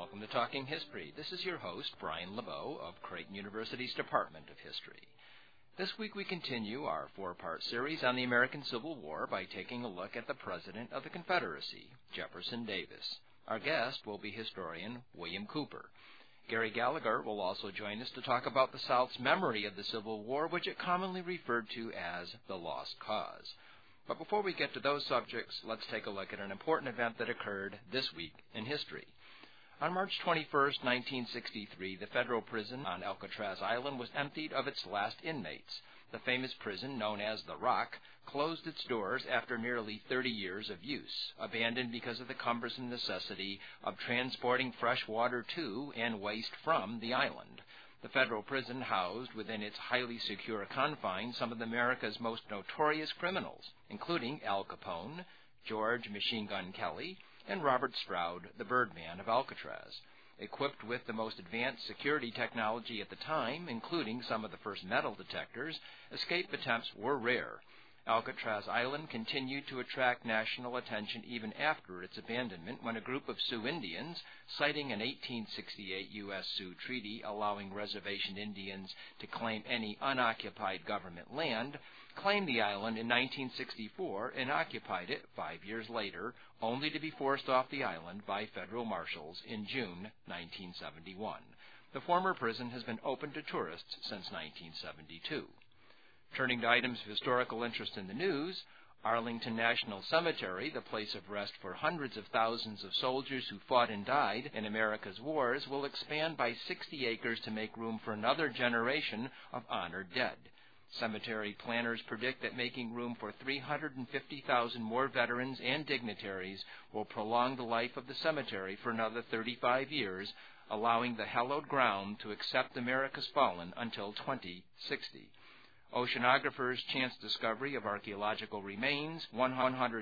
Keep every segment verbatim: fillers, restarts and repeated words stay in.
Welcome to Talking History. This is your host, Brian LeBeau of Creighton University's Department of History. This week we continue our four-part series on the American Civil War by taking a look at the President of the Confederacy, Jefferson Davis. Our guest will be historian William Cooper. Gary Gallagher will also join us to talk about the South's memory of the Civil War, which it commonly referred to as the Lost Cause. But before we get to those subjects, let's take a look at an important event that occurred this week in history. On March twenty-first, nineteen sixty-three, the federal prison on Alcatraz Island was emptied of its last inmates. The famous prison, known as the Rock, closed its doors after nearly thirty years of use, abandoned because of the cumbersome necessity of transporting fresh water to and waste from the island. The federal prison housed within its highly secure confines some of America's most notorious criminals, including Al Capone, George Machine Gun Kelly, and Robert Stroud, the Birdman of Alcatraz. Equipped with the most advanced security technology at the time, including some of the first metal detectors, escape attempts were rare. Alcatraz Island continued to attract national attention even after its abandonment when a group of Sioux Indians, citing an eighteen sixty-eight U S Sioux treaty allowing reservation Indians to claim any unoccupied government land, claimed the island in nineteen sixty-four and occupied it five years later, only to be forced off the island by federal marshals in June nineteen seventy-one. The former prison has been open to tourists since nineteen seventy-two. Turning to items of historical interest in the news, Arlington National Cemetery, the place of rest for hundreds of thousands of soldiers who fought and died in America's wars, will expand by sixty acres to make room for another generation of honored dead. Cemetery planners predict that making room for three hundred fifty thousand more veterans and dignitaries will prolong the life of the cemetery for another thirty-five years, allowing the hallowed ground to accept America's fallen until twenty sixty. Oceanographers' chance discovery of archaeological remains, one hundred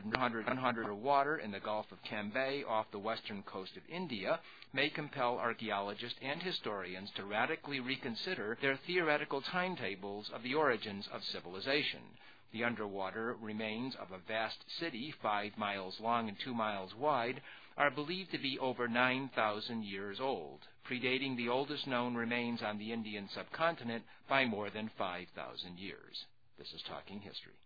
of water in the Gulf of Cambay off the western coast of India, may compel archaeologists and historians to radically reconsider their theoretical timetables of the origins of civilization. The underwater remains of a vast city, five miles long and two miles wide, are believed to be over nine thousand years old, predating the oldest known remains on the Indian subcontinent by more than five thousand years. This is Talking History.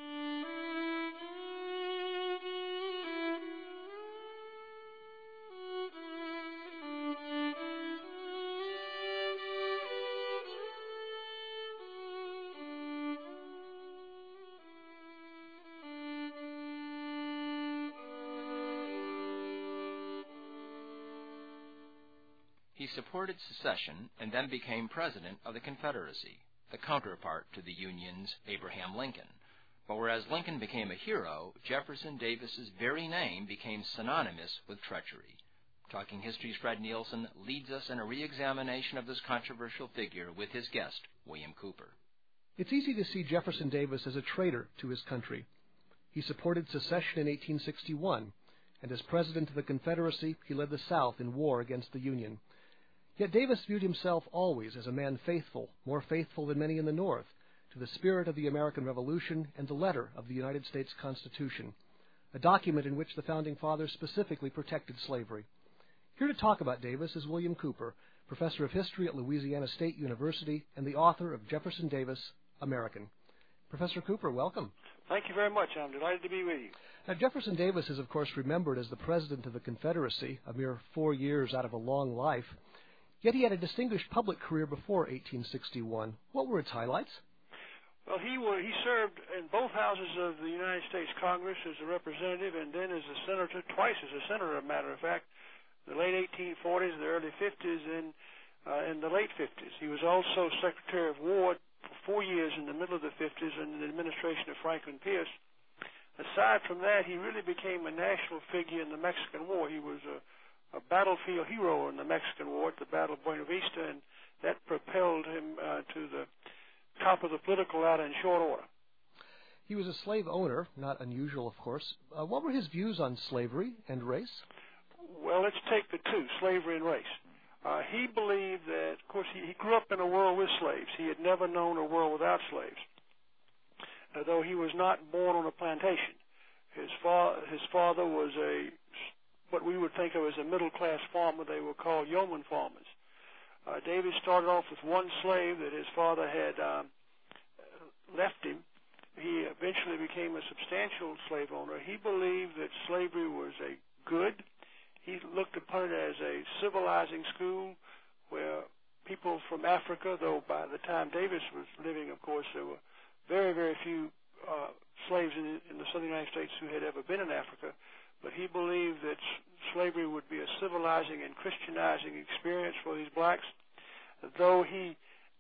He supported secession and then became president of the Confederacy, the counterpart to the Union's Abraham Lincoln. But whereas Lincoln became a hero, Jefferson Davis's very name became synonymous with treachery. Talking History's Fred Nielsen leads us in a re-examination of this controversial figure with his guest, William Cooper. It's easy to see Jefferson Davis as a traitor to his country. He supported secession in eighteen sixty-one, and as president of the Confederacy, he led the South in war against the Union. Yet Davis viewed himself always as a man faithful, more faithful than many in the North, to the spirit of the American Revolution and the letter of the United States Constitution, a document in which the Founding Fathers specifically protected slavery. Here to talk about Davis is William Cooper, professor of history at Louisiana State University and the author of Jefferson Davis, American. Professor Cooper, welcome. Thank you very much. I'm delighted to be with you. Now, Jefferson Davis is, of course, remembered as the president of the Confederacy, a mere four years out of a long life. Yet he had a distinguished public career before eighteen sixty-one. What were its highlights? Well, he were, he served in both houses of the United States Congress as a representative and then as a senator, twice as a senator, as a matter of fact, the late eighteen forties, the early fifties, and uh, in the late fifties. He was also Secretary of War for four years in the middle of the fifties in the administration of Franklin Pierce. Aside from that, he really became a national figure in the Mexican War. He was a a battlefield hero in the Mexican War at the Battle of Buena Vista, and that propelled him uh, to the top of the political ladder in short order. He was a slave owner, not unusual, of course. Uh, what were his views on slavery and race? Well, let's take the two, slavery and race. Uh, he believed that, of course, he, he grew up in a world with slaves. He had never known a world without slaves, although he was not born on a plantation. His, fa- his father was a what we would think of as a middle-class farmer. They were called yeoman farmers. Uh, Davis started off with one slave that his father had um, left him. He eventually became a substantial slave owner. He believed that slavery was a good. He looked upon it as a civilizing school where people from Africa, though by the time Davis was living, of course, there were very, very few uh, slaves in, in the southern United States who had ever been in Africa, but he believed that slavery would be a civilizing and Christianizing experience for these blacks, though he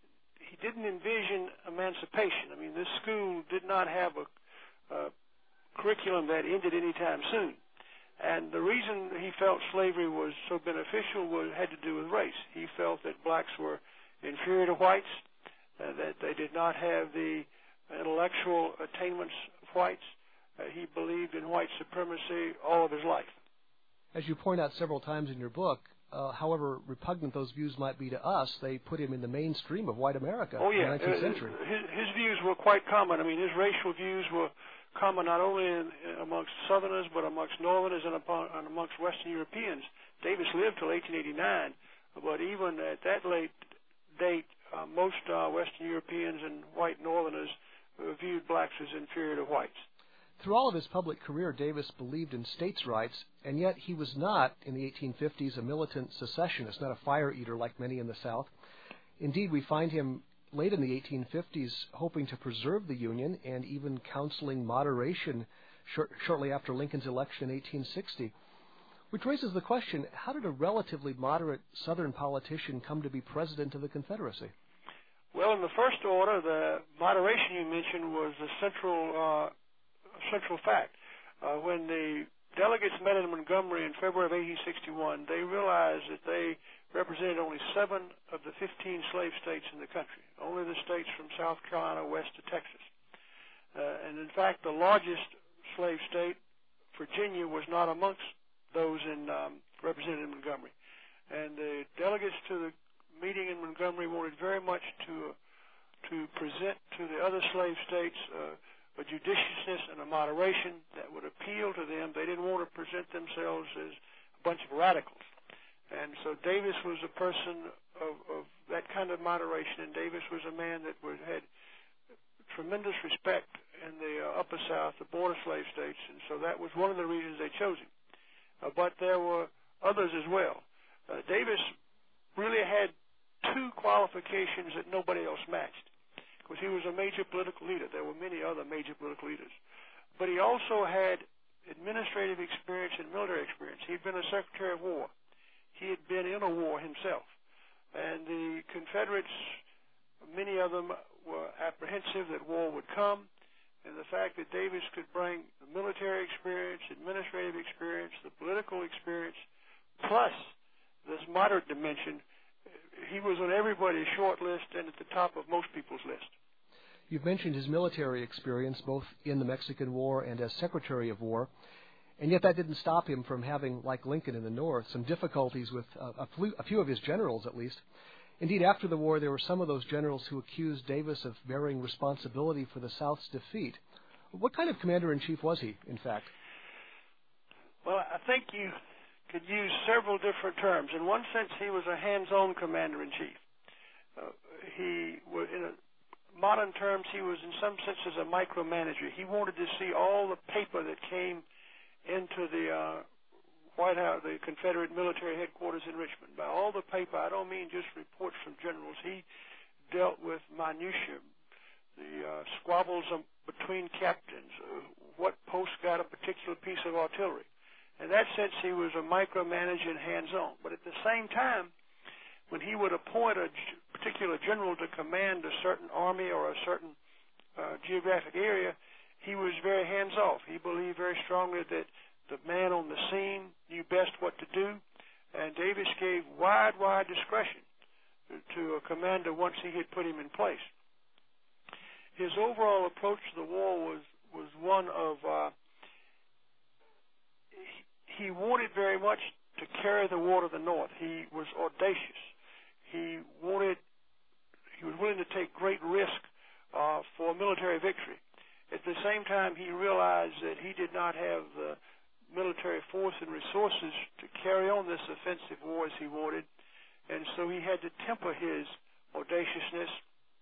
he didn't envision emancipation. I mean, this school did not have a, a curriculum that ended anytime soon. And the reason he felt slavery was so beneficial was, had to do with race. He felt that blacks were inferior to whites, uh, that they did not have the intellectual attainments of whites. Uh, he believed in white supremacy all of his life. As you point out several times in your book, uh, however repugnant those views might be to us, they put him in the mainstream of white America oh, yeah. in the nineteenth century. His, his views were quite common. I mean, his racial views were common not only in, amongst Southerners, but amongst Northerners and, upon, and amongst Western Europeans. Davis lived till eighteen eighty-nine, but even at that late date, uh, most uh, Western Europeans and white Northerners uh, viewed blacks as inferior to whites. Through all of his public career, Davis believed in states' rights, and yet he was not, in the eighteen fifties, a militant secessionist, not a fire-eater like many in the South. Indeed, we find him late in the eighteen fifties hoping to preserve the Union and even counseling moderation short, shortly after Lincoln's election in eighteen sixty, which raises the question, how did a relatively moderate Southern politician come to be president of the Confederacy? Well, in the first order, the moderation you mentioned was the central uh, central fact. Uh, when the delegates met in Montgomery in February of eighteen sixty-one, they realized that they represented only seven of the fifteen slave states in the country, only the states from South Carolina west to Texas. Uh, and in fact, the largest slave state, Virginia, was not amongst those in um, represented in Montgomery. And the delegates to the meeting in Montgomery wanted very much to uh, to present to the other slave states uh, a judiciousness and a moderation that would appeal to them. They didn't want to present themselves as a bunch of radicals. And so Davis was a person of, of that kind of moderation, and Davis was a man that would, had tremendous respect in the uh, Upper South, the border slave states, and so that was one of the reasons they chose him. Uh, but there were others as well. Uh, Davis really had two qualifications that nobody else matched, because he was a major political leader. There were many other major political leaders. But he also had administrative experience and military experience. He'd been a Secretary of War. He had been in a war himself. And the Confederates, many of them were apprehensive that war would come, and the fact that Davis could bring the military experience, administrative experience, the political experience, plus this moderate dimension, he was on everybody's short list and at the top of most people's list. You've mentioned his military experience, both in the Mexican War and as Secretary of War, and yet that didn't stop him from having, like Lincoln in the North, some difficulties with a, few, a few of his generals, at least. Indeed, after the war, there were some of those generals who accused Davis of bearing responsibility for the South's defeat. What kind of commander-in-chief was he, in fact? Well, I think you could use several different terms. In one sense, he was a hands-on commander-in-chief. Uh, he was, in a, modern terms, he was in some senses a micromanager. He wanted to see all the paper that came into the uh, White House, the Confederate military headquarters in Richmond. By all the paper, I don't mean just reports from generals. He dealt with minutiae, the uh, squabbles um, between captains, uh, what post got a particular piece of artillery. In that sense, he was a micromanager and hands-on. But at the same time, when he would appoint a g- particular general to command a certain army or a certain uh, geographic area, he was very hands-off. He believed very strongly that the man on the scene knew best what to do, and Davis gave wide, wide discretion to a commander once he had put him in place. His overall approach to the war was, was one of, uh, he, he wanted very much to carry the war to the North. He was audacious. He wanted, he was willing to take great risk uh, for military victory. At the same time, he realized that he did not have the military force and resources to carry on this offensive war as he wanted, and so he had to temper his audaciousness,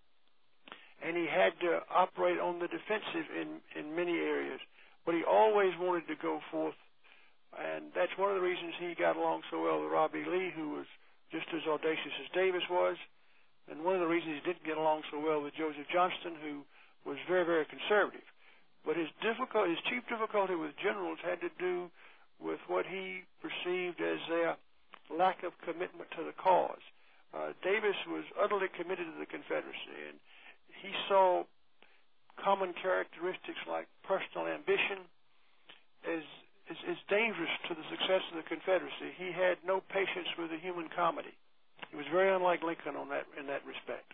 and he had to operate on the defensive in, in many areas. But he always wanted to go forth, and that's one of the reasons he got along so well with Robbie Lee, who was just as audacious as Davis was, and one of the reasons he didn't get along so well with Joseph Johnston, who was very, very conservative. But his difficult, his chief difficulty with generals had to do with what he perceived as their lack of commitment to the cause. Uh, Davis was utterly committed to the Confederacy, and he saw common characteristics like personal ambition as, as, as dangerous to the success of the Confederacy. He had no patience with the human comedy. He was very unlike Lincoln on that, in that respect.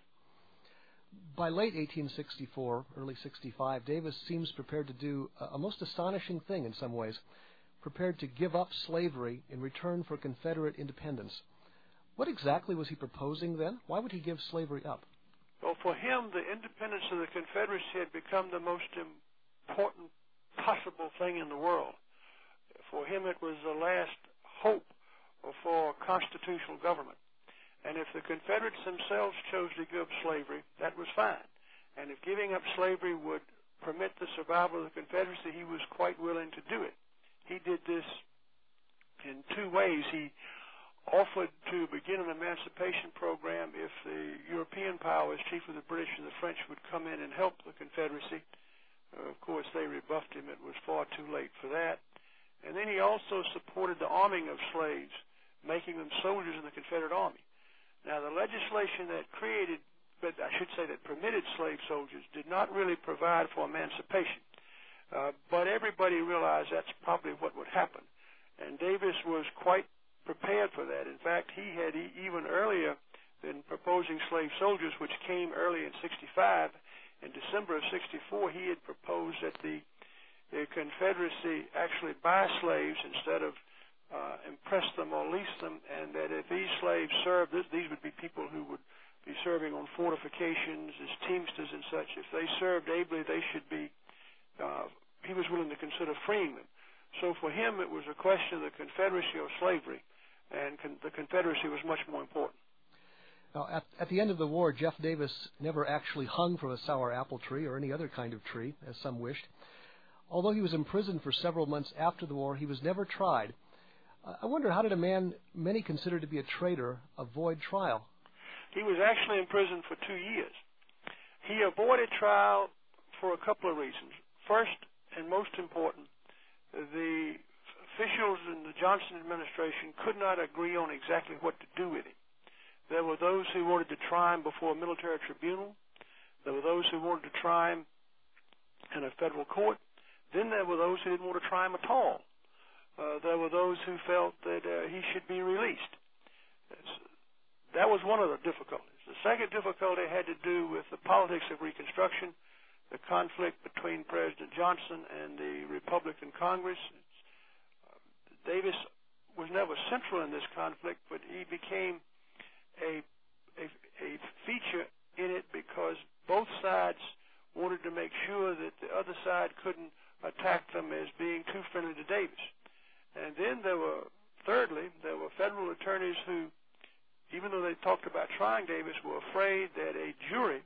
By late eighteen sixty-four, early sixty-five, Davis seems prepared to do a, a most astonishing thing in some ways, prepared to give up slavery in return for Confederate independence. What exactly was he proposing then? Why would he give slavery up? Well, for him, the independence of the Confederacy had become the most important possible thing in the world. For him, it was the last hope for constitutional government. And if the Confederates themselves chose to give up slavery, that was fine. And if giving up slavery would permit the survival of the Confederacy, he was quite willing to do it. He did this in two ways. He offered to begin an emancipation program if the European powers, chiefly the British and the French, would come in and help the Confederacy. Uh, of course, they rebuffed him. It was far too late for that. And then he also supported the arming of slaves, making them soldiers in the Confederate Army. Now, the legislation that created, but I should say that permitted slave soldiers, did not really provide for emancipation. Uh, but everybody realized that's probably what would happen. And Davis was quite prepared for that. In fact, he had e- even earlier than proposing slave soldiers, which came early in sixty-five, in December of sixty-four, he had proposed that the, the Confederacy actually buy slaves instead of Uh, impress them or lease them, and that if these slaves served, this, these would be people who would be serving on fortifications as teamsters and such. If they served ably, they should be, uh, he was willing to consider freeing them. So for him, it was a question of the Confederacy or slavery, and con- the Confederacy was much more important. Now, at, at the end of the war, Jeff Davis never actually hung from a sour apple tree or any other kind of tree, as some wished. Although he was imprisoned for several months after the war, he was never tried. I wonder, how did a man many consider to be a traitor avoid trial? He was actually in prison for two years. He avoided trial for a couple of reasons. First, and most important, the officials in the Johnson administration could not agree on exactly what to do with him. There were those who wanted to try him before a military tribunal. There were those who wanted to try him in a federal court. Then there were those who didn't want to try him at all. Uh, there were those who felt that uh, he should be released. That's, that was one of the difficulties. The second difficulty had to do with the politics of Reconstruction, the conflict between President Johnson and the Republican Congress. Uh, Davis was never central in this conflict, but he became a, a, a feature in it because both sides wanted to make sure that the other side couldn't attack them as being too friendly to Davis. And then there were, thirdly, there were federal attorneys who, even though they talked about trying Davis, were afraid that a jury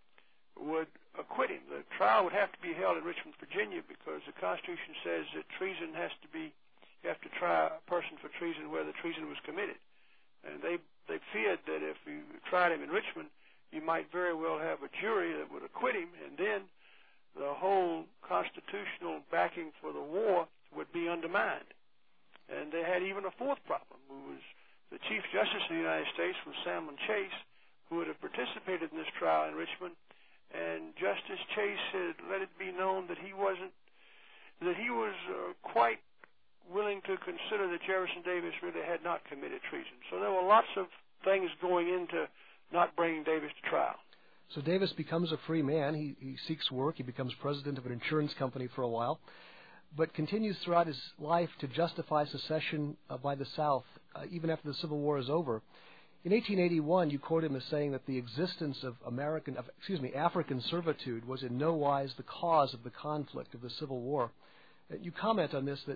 would acquit him. The trial would have to be held in Richmond, Virginia, because the Constitution says that treason has to be, you have to try a person for treason where the treason was committed. And they, they feared that if you tried him in Richmond, you might very well have a jury that would acquit him, and then the whole constitutional backing for the war would be undermined. And they had even a fourth problem, who was the Chief Justice of the United States, was Salmon Chase, who would have participated in this trial in Richmond. And Justice Chase had let it be known that he wasn't, that he was uh, quite willing to consider that Jefferson Davis really had not committed treason. So there were lots of things going into not bringing Davis to trial. So Davis becomes a free man. He, he seeks work. He becomes president of an insurance company for a while, but continues throughout his life to justify secession uh, by the South, uh, even after the Civil War is over. In eighteen eighty-one, you quote him as saying that the existence of American, of, excuse me, African servitude was in no wise the cause of the conflict of the Civil War. Uh, you comment on this that, that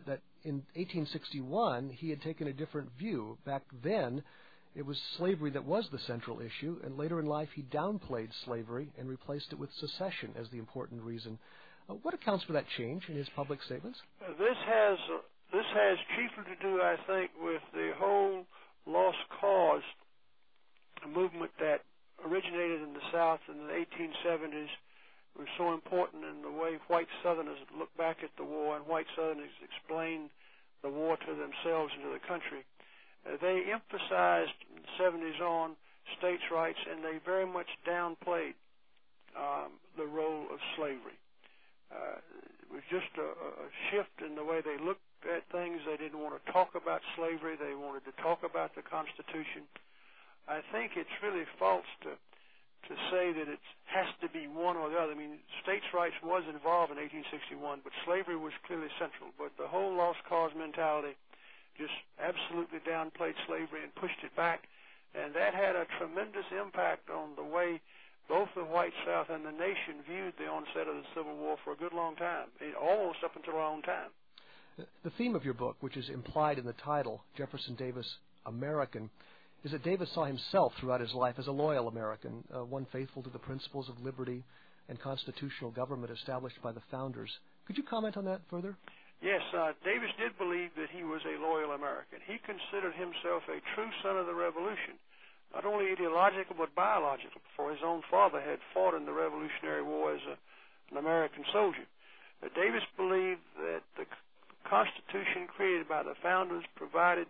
in eighteen sixty-one, he had taken a different view. Back then, it was slavery that was the central issue, and later in life he downplayed slavery and replaced it with secession as the important reason. Uh, what accounts for that change in his public statements? Uh, this has uh, this has chiefly to do, I think, with the whole lost cause movement that originated in the South in the eighteen seventies. It was so important in the way white Southerners looked back at the war, and white Southerners explained the war to themselves and to the country. Uh, they emphasized in the seventies on states' rights, and they very much downplayed um, the role of slavery. Uh, it was just a, a shift in the way they looked at things. They didn't want to talk about slavery. They wanted to talk about the Constitution. I think it's really false to to say that it has to be one or the other. I mean, states' rights was involved in eighteen sixty-one, but slavery was clearly central. But the whole lost cause mentality just absolutely downplayed slavery and pushed it back, and that had a tremendous impact on the way both the white South and the nation viewed the onset of the Civil War for a good long time, almost up until our own time. The theme of your book, which is implied in the title, Jefferson Davis, American, is that Davis saw himself throughout his life as a loyal American, uh, one faithful to the principles of liberty and constitutional government established by the founders. Could you comment on that further? Yes, uh, Davis did believe that he was a loyal American. He considered himself a true son of the Revolution, not only ideological but biological, for his own father had fought in the Revolutionary War as a, an American soldier. Uh, Davis believed that the Constitution created by the founders provided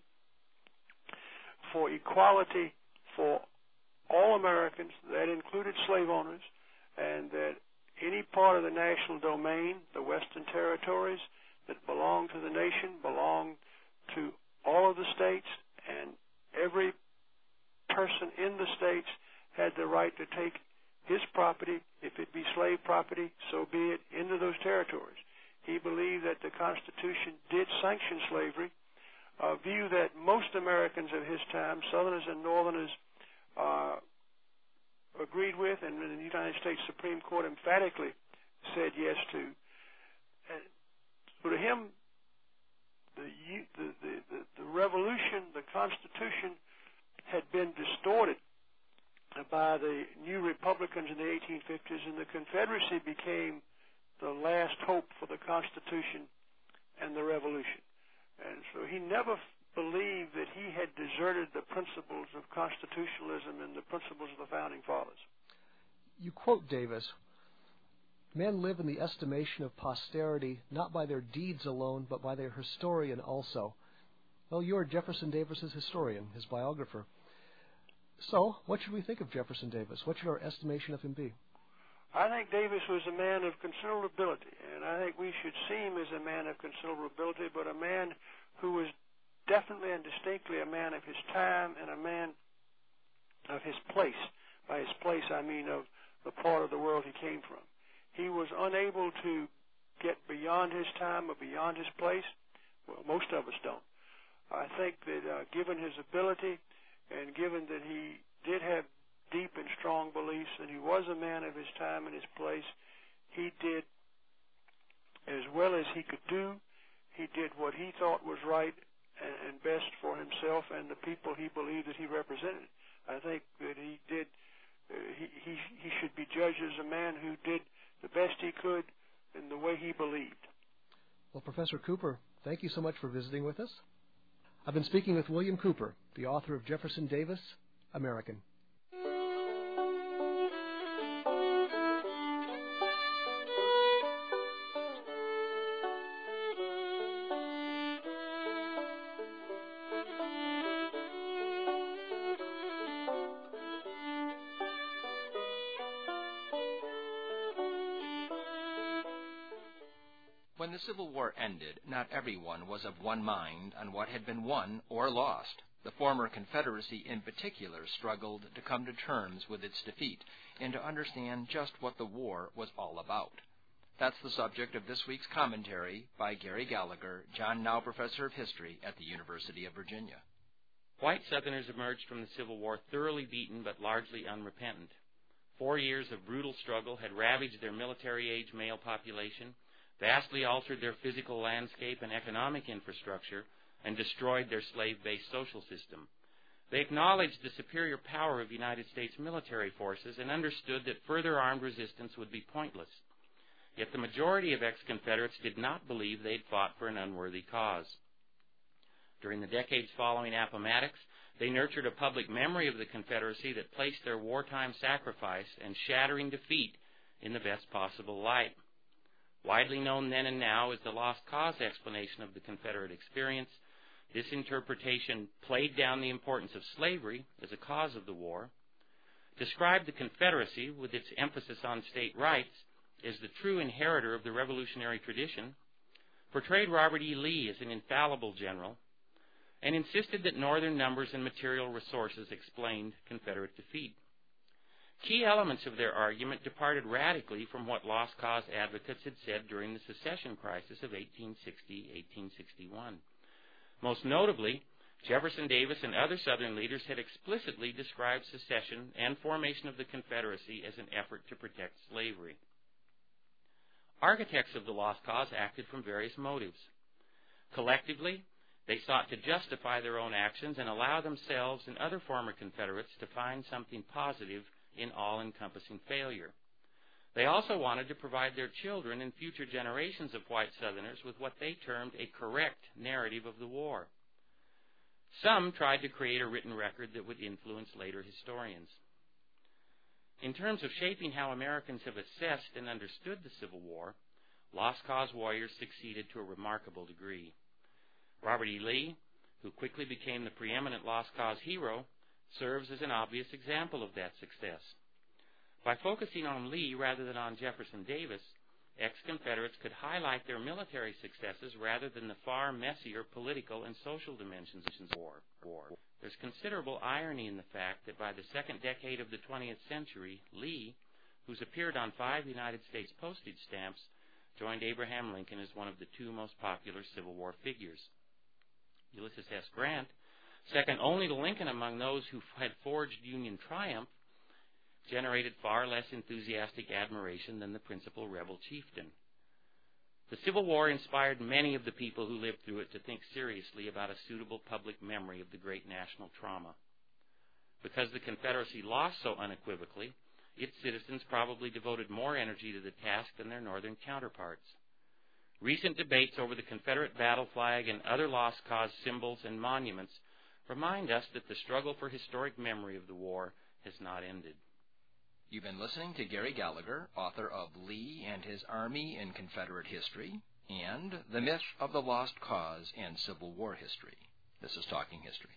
for equality for all Americans, that included slave owners, and that any part of the national domain, the Western territories that belonged to the nation, belonged to all of the states, and every person in the states had the right to take his property, if it be slave property, so be it, into those territories. He believed that the Constitution did sanction slavery, a view that most Americans of his time, Southerners and Northerners, uh, agreed with, and the United States Supreme Court emphatically said yes to. And so to him, the, the, the, the, the revolution, the Constitution, had been distorted by the new Republicans in the eighteen fifties, and the Confederacy became the last hope for the Constitution and the Revolution. And so he never believed that he had deserted the principles of constitutionalism and the principles of the Founding Fathers. You quote Davis, "Men live in the estimation of posterity not by their deeds alone, but by their historian also." Well, you're Jefferson Davis's historian, his biographer. So, what should we think of Jefferson Davis? What should our estimation of him be? I think Davis was a man of considerable ability, and I think we should see him as a man of considerable ability, but a man who was definitely and distinctly a man of his time and a man of his place. By his place, I mean of the part of the world he came from. He was unable to get beyond his time or beyond his place. Well, most of us don't. I think that uh, given his ability and given that he did have deep and strong beliefs, and he was a man of his time and his place, he did as well as he could do. He did what he thought was right and, and best for himself and the people he believed that he represented. I think that he did, uh, he, he, he should be judged as a man who did the best he could in the way he believed. Well, Professor Cooper, thank you so much for visiting with us. I've been speaking with William Cooper, the author of Jefferson Davis, American. When the Civil War ended, not everyone was of one mind on what had been won or lost. The former Confederacy in particular struggled to come to terms with its defeat and to understand just what the war was all about. That's the subject of this week's commentary by Gary Gallagher, John Now Professor of History at the University of Virginia. White Southerners emerged from the Civil War thoroughly beaten but largely unrepentant. Four years of brutal struggle had ravaged their military-age male population. vastly altered their physical landscape and economic infrastructure, and destroyed their slave-based social system. They acknowledged the superior power of United States military forces and understood that further armed resistance would be pointless. Yet the majority of ex-Confederates did not believe they'd fought for an unworthy cause. During the decades following Appomattox, they nurtured a public memory of the Confederacy that placed their wartime sacrifice and shattering defeat in the best possible light. Widely known then and now as the lost cause explanation of the Confederate experience, this interpretation played down the importance of slavery as a cause of the war, described the Confederacy with its emphasis on state rights as the true inheritor of the revolutionary tradition, portrayed Robert E. Lee as an infallible general, and insisted that Northern numbers and material resources explained Confederate defeat. Key elements of their argument departed radically from what lost cause advocates had said during the secession crisis of eighteen sixty to eighteen sixty-one. Most notably, Jefferson Davis and other Southern leaders had explicitly described secession and formation of the Confederacy as an effort to protect slavery. Architects of the lost cause acted from various motives. Collectively, they sought to justify their own actions and allow themselves and other former Confederates to find something positive in all-encompassing failure. They also wanted to provide their children and future generations of white Southerners with what they termed a correct narrative of the war. Some tried to create a written record that would influence later historians. In terms of shaping how Americans have assessed and understood the Civil War, lost cause warriors succeeded to a remarkable degree. Robert E. Lee, who quickly became the preeminent lost cause hero, serves as an obvious example of that success. By focusing on Lee rather than on Jefferson Davis, ex-Confederates could highlight their military successes rather than the far messier political and social dimensions of the war. There's considerable irony in the fact that by the second decade of the twentieth century, Lee, who's appeared on five United States postage stamps, joined Abraham Lincoln as one of the two most popular Civil War figures. Ulysses S. Grant, second only to Lincoln among those who had forged Union triumph, generated far less enthusiastic admiration than the principal rebel chieftain. The Civil War inspired many of the people who lived through it to think seriously about a suitable public memory of the great national trauma. Because the Confederacy lost so unequivocally, its citizens probably devoted more energy to the task than their northern counterparts. Recent debates over the Confederate battle flag and other lost cause symbols and monuments remind us that the struggle for historic memory of the war has not ended. You've been listening to Gary Gallagher, author of Lee and His Army in Confederate History and The Myth of the Lost Cause and Civil War History. This is Talking History.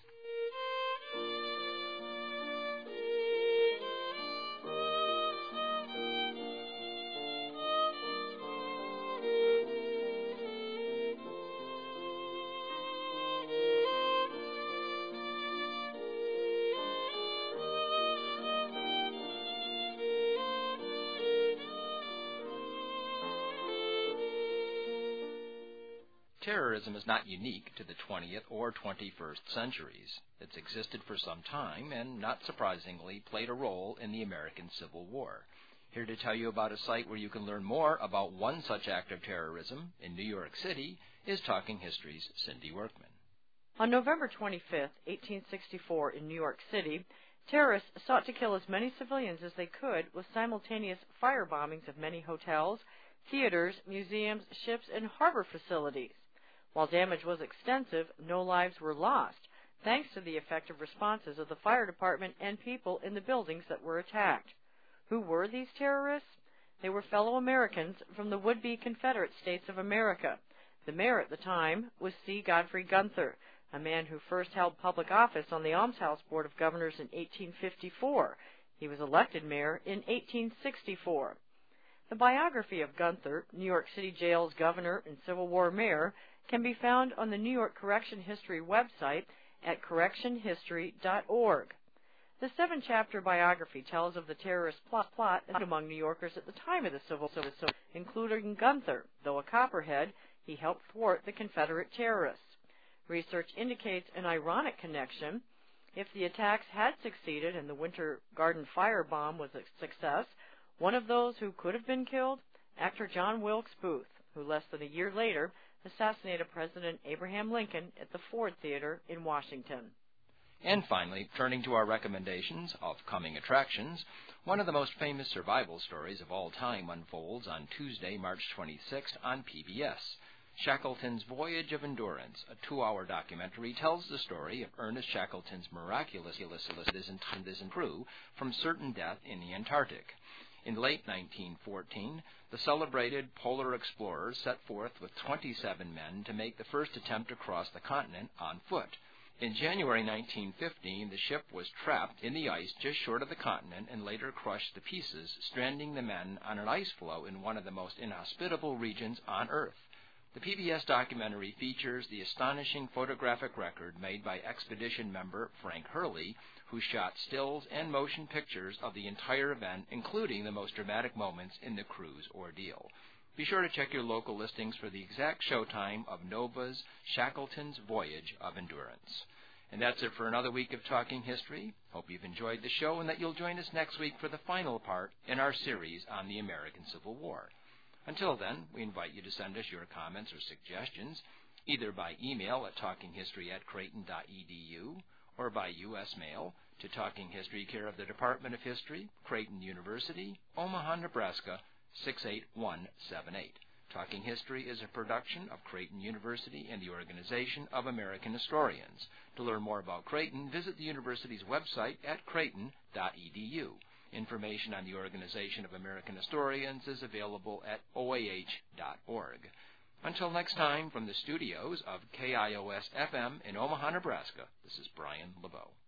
Terrorism is not unique to the twentieth or twenty-first centuries. It's existed for some time and, not surprisingly, played a role in the American Civil War. Here to tell you about a site where you can learn more about one such act of terrorism in New York City is Talking History's Cindy Workman. On November twenty-fifth, eighteen sixty-four, in New York City, terrorists sought to kill as many civilians as they could with simultaneous firebombings of many hotels, theaters, museums, ships, and harbor facilities. While damage was extensive, no lives were lost, thanks to the effective responses of the fire department and people in the buildings that were attacked. Who were these terrorists? They were fellow Americans from the would-be Confederate States of America. The mayor at the time was C. Godfrey Gunther, a man who first held public office on the Almshouse Board of Governors in eighteen fifty-four. He was elected mayor in eighteen sixty-four. The biography of Gunther, New York City Jail's governor and Civil War mayor, can be found on the New York Correction History website at correction history dot org. The seven-chapter biography tells of the terrorist plot, plot among New Yorkers at the time of the Civil War, including Gunther. Though a Copperhead, he helped thwart the Confederate terrorists. Research indicates an ironic connection. If the attacks had succeeded and the Winter Garden firebomb was a success, one of those who could have been killed, actor John Wilkes Booth. who less than a year later assassinated President Abraham Lincoln at the Ford Theater in Washington. And finally, turning to our recommendations of coming attractions, one of the most famous survival stories of all time unfolds on Tuesday, March twenty-sixth on P B S. Shackleton's Voyage of Endurance, a two-hour documentary, tells the story of Ernest Shackleton's miraculous and crew from certain death in the Antarctic. In late nineteen fourteen, the celebrated polar explorers set forth with twenty-seven men to make the first attempt to cross the continent on foot. In January nineteen fifteen, the ship was trapped in the ice just short of the continent and later crushed to pieces, stranding the men on an ice floe in one of the most inhospitable regions on Earth. The P B S documentary features the astonishing photographic record made by expedition member Frank Hurley, who shot stills and motion pictures of the entire event, including the most dramatic moments in the crew's ordeal. Be sure to check your local listings for the exact showtime of Nova's Shackleton's Voyage of Endurance. And that's it for another week of Talking History. Hope you've enjoyed the show and that you'll join us next week for the final part in our series on the American Civil War. Until then, we invite you to send us your comments or suggestions, either by email at talkinghistory at creighton dot e d u or by U S mail to Talking History, care of the Department of History, Creighton University, Omaha, Nebraska, six eight one seven eight. Talking History is a production of Creighton University and the Organization of American Historians. To learn more about Creighton, visit the university's website at creighton dot e d u. Information on the Organization of American Historians is available at o a h dot org. Until next time, from the studios of K I O S F M in Omaha, Nebraska, this is Brian LeBeau.